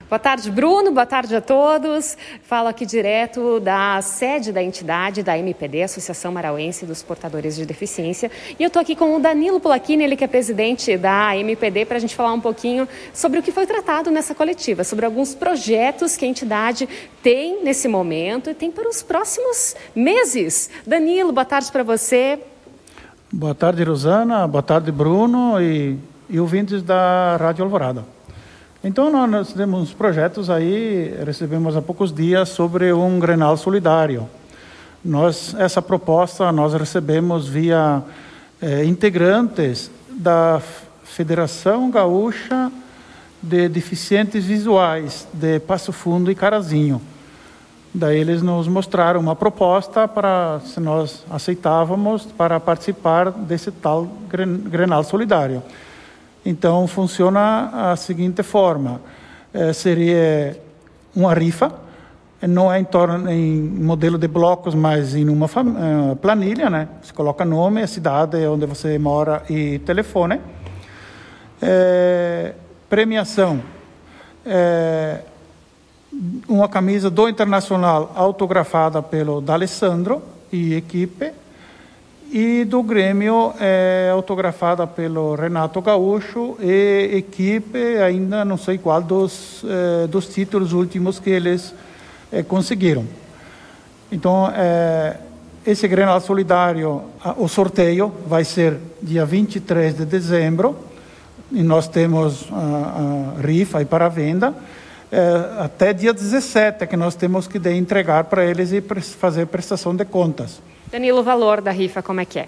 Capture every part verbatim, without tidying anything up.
Boa tarde, Bruno. Boa tarde a todos. Falo aqui direto da sede da entidade da M P D, Associação Marauense dos Portadores de Deficiência. E eu estou aqui com o Danilo Polacchini, ele que é presidente da M P D, para a gente falar um pouquinho sobre o que foi tratado nessa coletiva, sobre alguns projetos que a entidade tem nesse momento e tem para os próximos meses. Danilo, boa tarde para você. Boa tarde, Rosana. Boa tarde, Bruno e, e ouvintes da Rádio Alvorada. Então, nós temos projetos aí, recebemos há poucos dias sobre um Grenal solidário. Nós, essa proposta nós recebemos via eh, integrantes da Federação Gaúcha de Deficientes Visuais de Passo Fundo e Carazinho. Daí eles nos mostraram uma proposta para, se nós aceitávamos, para participar desse tal Grenal solidário. Então, funciona a seguinte forma, é, seria uma rifa, não é em, torno, em modelo de blocos, mas em uma uh, planilha, né? Você coloca nome, a cidade onde você mora e telefone. É, premiação, é, uma camisa do Internacional autografada pelo D'Alessandro e equipe, e do Grêmio é autografada pelo Renato Gaúcho e equipe, ainda não sei qual dos, eh, dos títulos últimos que eles eh, conseguiram. Então, eh, esse Grenal Solidário, o sorteio vai ser dia vinte e três de dezembro, e nós temos a, a rifa aí para venda, eh, até dia dezessete, que nós temos que de entregar para eles e fazer prestação de contas. Danilo, o valor da rifa, como é que é?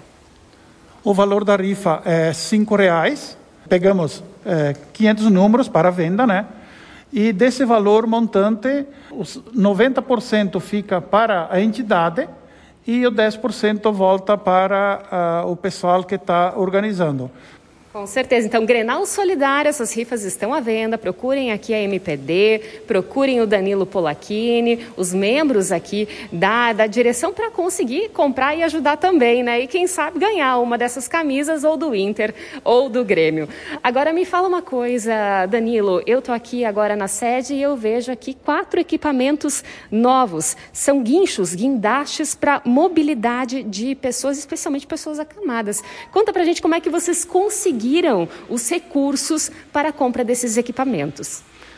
O valor da rifa é cinco reais. Pegamos é, quinhentos números para venda, né? E desse valor montante, os noventa por cento fica para a entidade e o dez por cento volta para uh, o pessoal que está organizando. Com certeza. Então, Grenal Solidário, essas rifas estão à venda. Procurem aqui a M P D, procurem o Danilo Polacchini, os membros aqui da, da direção para conseguir comprar e ajudar também, né? E quem sabe ganhar uma dessas camisas ou do Inter ou do Grêmio. Agora me fala uma coisa, Danilo. Eu estou aqui agora na sede e eu vejo aqui quatro equipamentos novos. São guinchos, guindastes para mobilidade de pessoas, especialmente pessoas acamadas. Conta pra gente como é que vocês conseguiram os recursos para a compra desses equipamentos.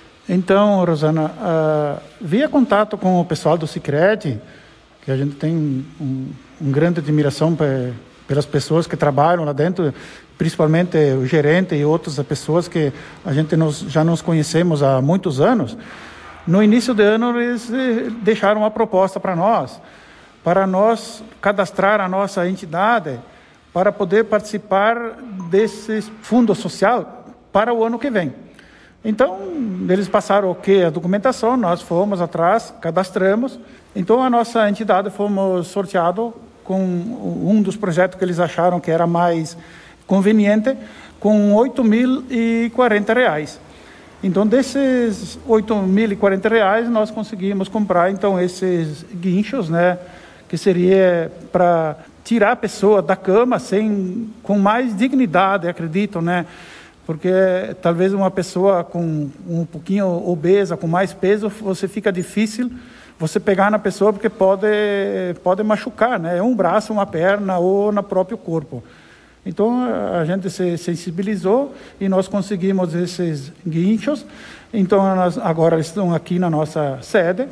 Então, Rosana, uh, via contato com o pessoal do Sicredi, que a gente tem um, um grande admiração pe, pelas pessoas que trabalham lá dentro, principalmente o gerente e outras pessoas que a gente nos, já nos conhecemos há muitos anos. No início do ano, eles deixaram uma proposta para nós, para nós cadastrar a nossa entidade para poder participar desse fundo social para o ano que vem. Então, eles passaram o que? A documentação, nós fomos atrás, cadastramos. Então, a nossa entidade fomos sorteados com um dos projetos que eles acharam que era mais conveniente, com oito mil e quarenta reais. Então, desses oito mil e quarenta reais, nós conseguimos comprar, então, esses guinchos, né, que seria para tirar a pessoa da cama sem, com mais dignidade, acredito, né? Porque talvez uma pessoa com um pouquinho obesa, com mais peso, você fica difícil você pegar na pessoa porque pode, pode machucar, né? Um braço, uma perna ou no próprio corpo. Então, a gente se sensibilizou e nós conseguimos esses guinchos. Então, nós, agora eles estão aqui na nossa sede.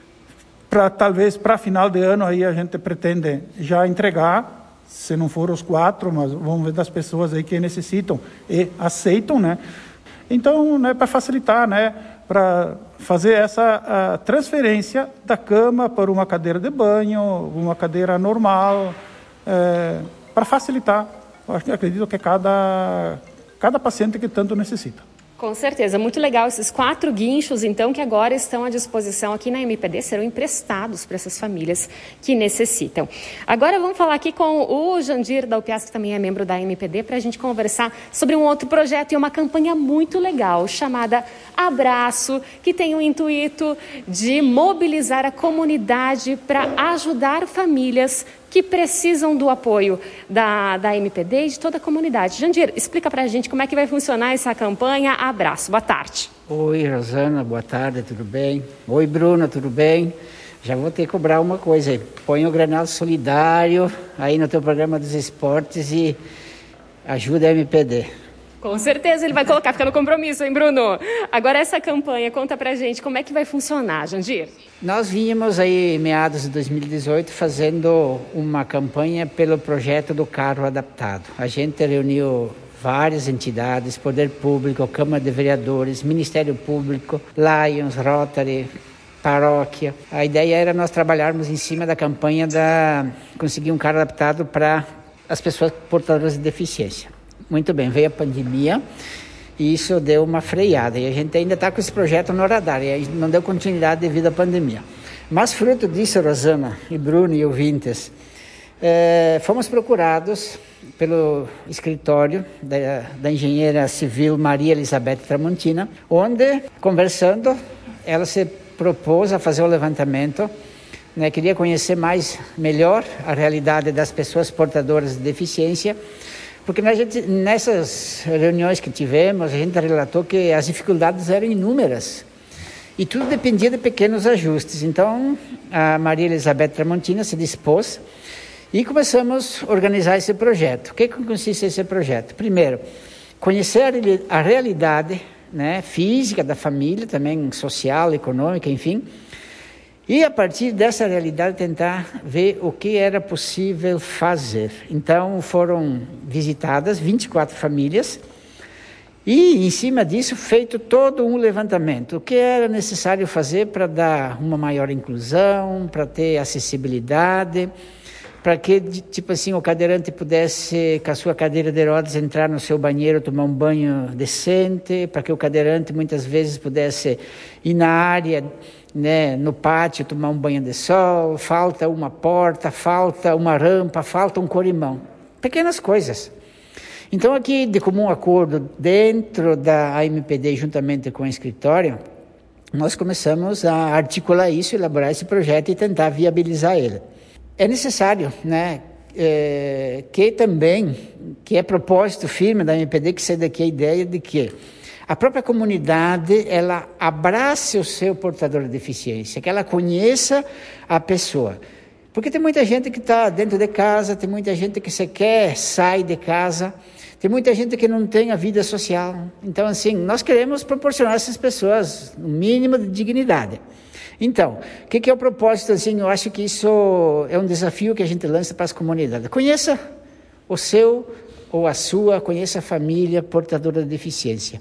Pra, talvez para final de ano aí a gente pretende já entregar, se não for os quatro, mas vamos ver das pessoas aí que necessitam e aceitam, né? Então, né, para facilitar, né, para fazer essa a transferência da cama para uma cadeira de banho, uma cadeira normal, é, para facilitar. Eu acho que acredito que cada cada paciente que tanto necessita. Com certeza, muito legal esses quatro guinchos, então, que agora estão à disposição aqui na M P D, serão emprestados para essas famílias que necessitam. Agora vamos falar aqui com o Jandir da U P I A S, que também é membro da M P D, para a gente conversar sobre um outro projeto e uma campanha muito legal, chamada Abraço, que tem o intuito de mobilizar a comunidade para ajudar famílias que precisam do apoio da, da M P D e de toda a comunidade. Jandir, explica para a gente como é que vai funcionar essa campanha. Abraço, boa tarde. Oi, Rosana, boa tarde, tudo bem? Oi, Bruna, tudo bem? Já vou ter que cobrar uma coisa aí. Põe o Grenal Solidário aí no teu programa dos esportes e ajuda a M P D. Com certeza ele vai colocar, fica no compromisso, hein, Bruno? Agora essa campanha, conta pra gente como é que vai funcionar, Jandir? Nós vínhamos aí, meados de dois mil e dezoito, fazendo uma campanha pelo projeto do carro adaptado. A gente reuniu várias entidades, Poder Público, Câmara de Vereadores, Ministério Público, Lions, Rotary, Paróquia. A ideia era nós trabalharmos em cima da campanha da conseguir um carro adaptado para as pessoas portadoras de deficiência. Muito bem, veio a pandemia e isso deu uma freada. E a gente ainda está com esse projeto no radar e aí não deu continuidade devido à pandemia. Mas fruto disso, Rosana e Bruno e ouvintes, eh, fomos procurados pelo escritório da, da engenheira civil Maria Elizabeth Tramontina, onde, conversando, ela se propôs a fazer o levantamento, né, queria conhecer mais, melhor a realidade das pessoas portadoras de deficiência, porque a gente, nessas reuniões que tivemos, a gente relatou que as dificuldades eram inúmeras e tudo dependia de pequenos ajustes. Então, a Maria Elizabeth Tramontina se dispôs e começamos a organizar esse projeto. O que consiste esse projeto? Primeiro, conhecer a realidade, né, física da família, também social, econômica, enfim, e a partir dessa realidade tentar ver o que era possível fazer. Então foram visitadas vinte e quatro famílias e em cima disso feito todo um levantamento. O que era necessário fazer para dar uma maior inclusão, para ter acessibilidade, para que, tipo assim, o cadeirante pudesse, com a sua cadeira de rodas, entrar no seu banheiro, tomar um banho decente, para que o cadeirante muitas vezes pudesse ir na área, né, no pátio, tomar um banho de sol. Falta uma porta, falta uma rampa, falta um corrimão. Pequenas coisas. Então, aqui, de comum acordo, dentro da A M P D, juntamente com o escritório, nós começamos a articular isso, elaborar esse projeto e tentar viabilizar ele. É necessário, né, é, que também, que é propósito firme da M P D, que sai daqui a ideia de que a própria comunidade, ela abrace o seu portador de deficiência, que ela conheça a pessoa. Porque tem muita gente que está dentro de casa, tem muita gente que sequer sai de casa, tem muita gente que não tem a vida social. Então, assim, nós queremos proporcionar a essas pessoas um mínimo de dignidade. Então, o que, que é o propósito? Assim, eu acho que isso é um desafio que a gente lança para as comunidades. Conheça o seu ou a sua, conheça a família portadora de deficiência.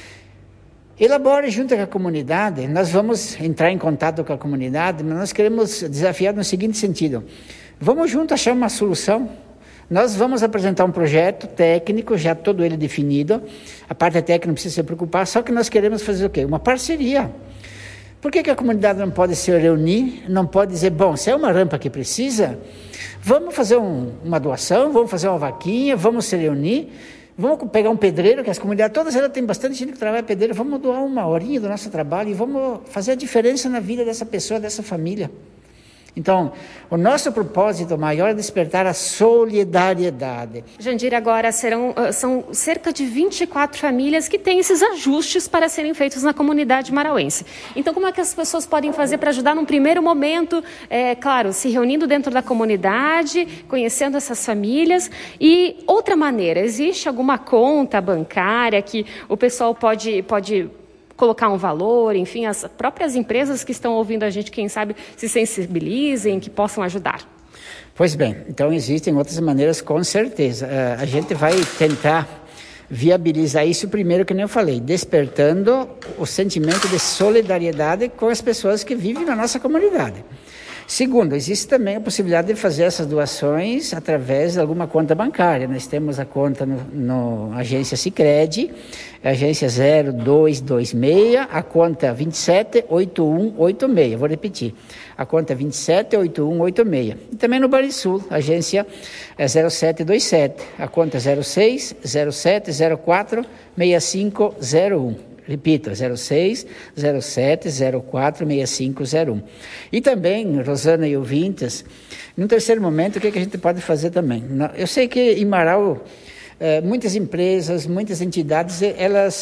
Elabore junto com a comunidade. Nós vamos entrar em contato com a comunidade, mas nós queremos desafiar no seguinte sentido. Vamos juntos achar uma solução. Nós vamos apresentar um projeto técnico, já todo ele definido. A parte técnica não precisa se preocupar, só que nós queremos fazer o quê? Uma parceria. Por que, que a comunidade não pode se reunir, não pode dizer, bom, se é uma rampa que precisa, vamos fazer um, uma doação, vamos fazer uma vaquinha, vamos se reunir, vamos pegar um pedreiro, que as comunidades, todas elas têm bastante gente que trabalha pedreiro, vamos doar uma horinha do nosso trabalho e vamos fazer a diferença na vida dessa pessoa, dessa família. Então, o nosso propósito maior é despertar a solidariedade. Jandir, agora serão, são cerca de vinte e quatro famílias que têm esses ajustes para serem feitos na comunidade marauense. Então, como é que as pessoas podem fazer para ajudar num primeiro momento? É, claro, se reunindo dentro da comunidade, conhecendo essas famílias. E outra maneira, existe alguma conta bancária que o pessoal pode... pode colocar um valor, enfim, as próprias empresas que estão ouvindo a gente, quem sabe, se sensibilizem, que possam ajudar? Pois bem, então existem outras maneiras, com certeza. Uh, a gente vai tentar viabilizar isso primeiro, que nem eu falei, despertando o sentimento de solidariedade com as pessoas que vivem na nossa comunidade. Segundo, existe também a possibilidade de fazer essas doações através de alguma conta bancária. Nós temos a conta no, no agência Sicredi, agência zero dois dois seis, a conta vinte e sete oito um oito seis. Vou repetir, a conta vinte e sete oito um oito seis. E também no Banrisul, agência zero sete dois sete, a conta zero seis zero sete zero quatro seis cinco zero um. Repito, zero seis, zero sete, zero quatro, seis cinco zero um. E também, Rosana e ouvintes, num terceiro momento, o que, é que a gente pode fazer também? Eu sei que em Marau, muitas empresas, muitas entidades, elas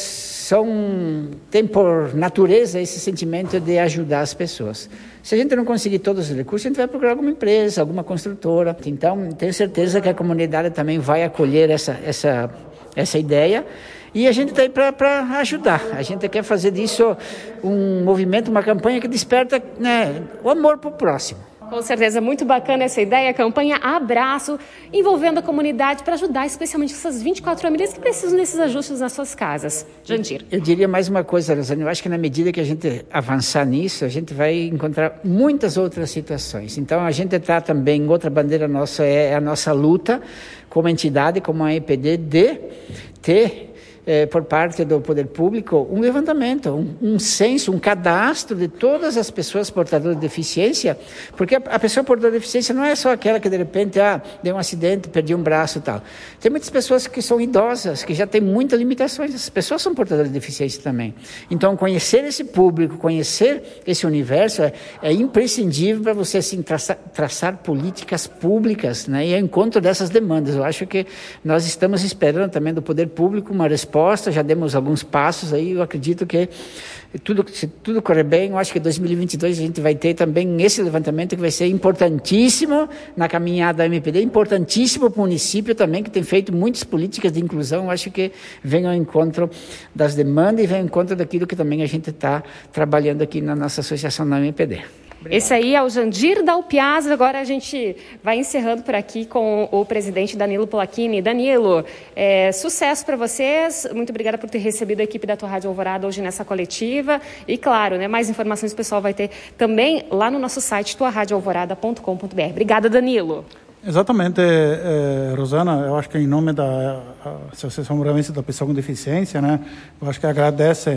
são, têm por natureza esse sentimento de ajudar as pessoas. Se a gente não conseguir todos os recursos, a gente vai procurar alguma empresa, alguma construtora. Então, tenho certeza que a comunidade também vai acolher essa, essa, essa ideia. E a gente está aí para ajudar. A gente quer fazer disso um movimento, uma campanha que desperta, né, o amor para o próximo. Com certeza, muito bacana essa ideia, a campanha Abraço, envolvendo a comunidade para ajudar especialmente essas vinte e quatro famílias que precisam desses ajustes nas suas casas. Jandir. Eu diria mais uma coisa, Rosane, eu acho que na medida que a gente avançar nisso, a gente vai encontrar muitas outras situações. Então, a gente está também, outra bandeira nossa é a nossa luta como entidade, como a E M P D, de ter... É, por parte do poder público, um levantamento, um, um censo, um cadastro de todas as pessoas portadoras de deficiência, porque a, a pessoa portadora de deficiência não é só aquela que de repente ah, deu um acidente, perdi um braço e tal. Tem muitas pessoas que são idosas, que já têm muitas limitações, essas pessoas são portadoras de deficiência também. Então, conhecer esse público, conhecer esse universo é, é imprescindível para você assim, traçar, traçar políticas públicas, né, e ao encontro dessas demandas. Eu acho que nós estamos esperando também do poder público uma resposta. Já demos alguns passos aí, eu acredito que tudo, se tudo correr bem, eu acho que em dois mil e vinte e dois a gente vai ter também esse levantamento que vai ser importantíssimo na caminhada da M P D, importantíssimo para o município também, que tem feito muitas políticas de inclusão. Eu acho que vem ao encontro das demandas e vem ao encontro daquilo que também a gente está trabalhando aqui na nossa associação da M P D. Obrigado. Esse aí é o Jandir Dalpiazza. Agora a gente vai encerrando por aqui com o presidente Danilo Polacchini. Danilo, é, sucesso para vocês. Muito obrigada por ter recebido a equipe da tua Rádio Alvorada hoje nessa coletiva. E claro, né, mais informações o pessoal vai ter também lá no nosso site, tua rádio alvorada ponto com ponto b r. Obrigada, Danilo. Exatamente, eh, Rosana, eu acho que em nome da Associação Mouravense da Pessoa com Deficiência, né, eu acho que agradece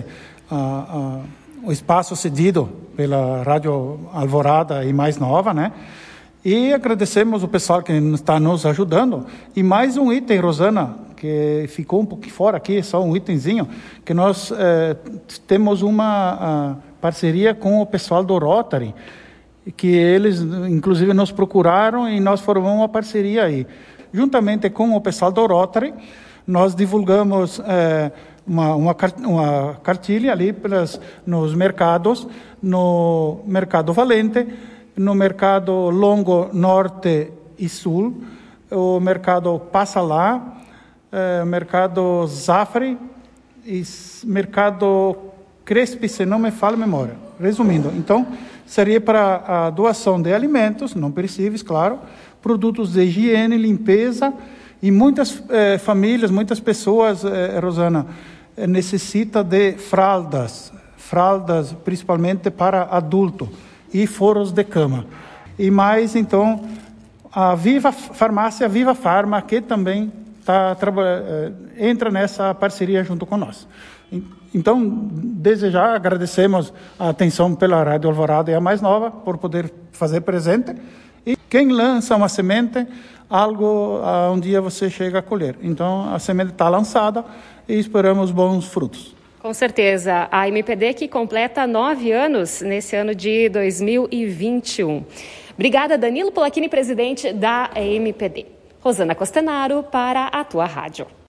a... a o espaço cedido pela Rádio Alvorada e Mais Nova, né? E agradecemos o pessoal que está nos ajudando. E mais um item, Rosana, que ficou um pouquinho fora aqui, só um itemzinho, que nós eh, temos uma parceria com o pessoal do Rotary, que eles, inclusive, nos procuraram e nós formamos uma parceria aí. Juntamente com o pessoal do Rotary, nós divulgamos... Eh, Uma, uma, uma cartilha ali pelas, nos mercados, no Mercado Valente, no Mercado Longo Norte e Sul, o Mercado Passa Lá, eh, Mercado Zafre e Mercado Crespi, se não me falha a memória. Resumindo, então, seria para a doação de alimentos, não perecíveis, claro, produtos de higiene, limpeza, e muitas eh, famílias, muitas pessoas, eh, Rosana, necessita de fraldas, fraldas principalmente para adulto e forros de cama. E mais, então, a Viva Farmácia, Viva Farma, que também tá, entra nessa parceria junto com nós. Então, desde já agradecemos a atenção pela Rádio Alvorada e a Mais Nova por poder fazer presente. E quem lança uma semente, algo um dia você chega a colher. Então, a semente está lançada e esperamos bons frutos. Com certeza. A M P D que completa nove anos nesse ano de dois mil e vinte e um. Obrigada, Danilo Polacchini, presidente da M P D. Rosana Costenaro, para a tua rádio.